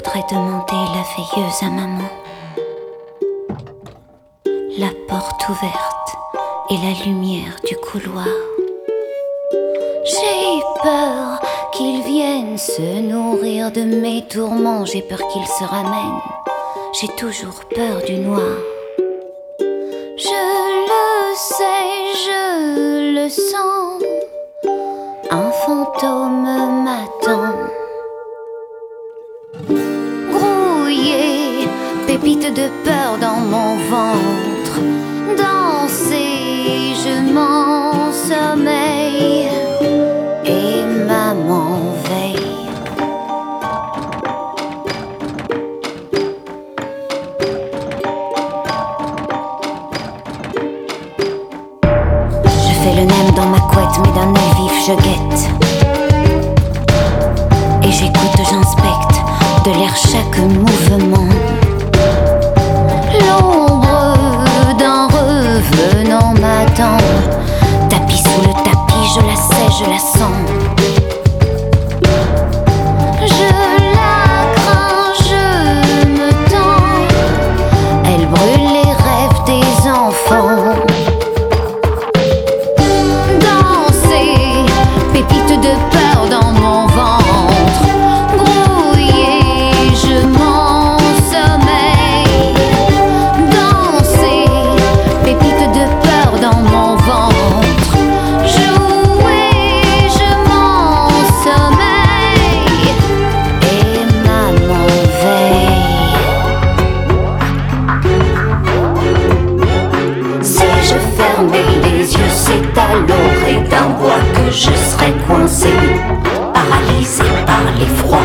voudrais demander la veilleuse à maman. La porte ouverte et la lumière du couloir. J'ai peur qu'il vienne se nourrir de mes tourments. J'ai peur qu'il se ramène. J'ai toujours peur du noir. Je le sais, je le sens. Un fantôme m'attend. Grouillé, pépite de peur dans mon ventre. Danser, je m'en sommeille. Et maman veille. Je fais le nem dans ma couette, mais d'un œil vif je guette. Et j'écoute, j'inspecte de l'air chaque mouvement. L'ombre d'un revenant m'attend. Tapis sous le tapis, je la sais, je la sens. Je la crains, je me tends. Elle brûle les rêves des enfants. Danser, pépite de peur dans mon ventre. Brouillé, je m'en sommeille. Danser, pépite de peur dans mon ventre. Jouer, je m'en sommeille. Et maman veille. Si je fermais les yeux, c'est à l'orée d'un bois que je serais coincé, paralysé par l'effroi.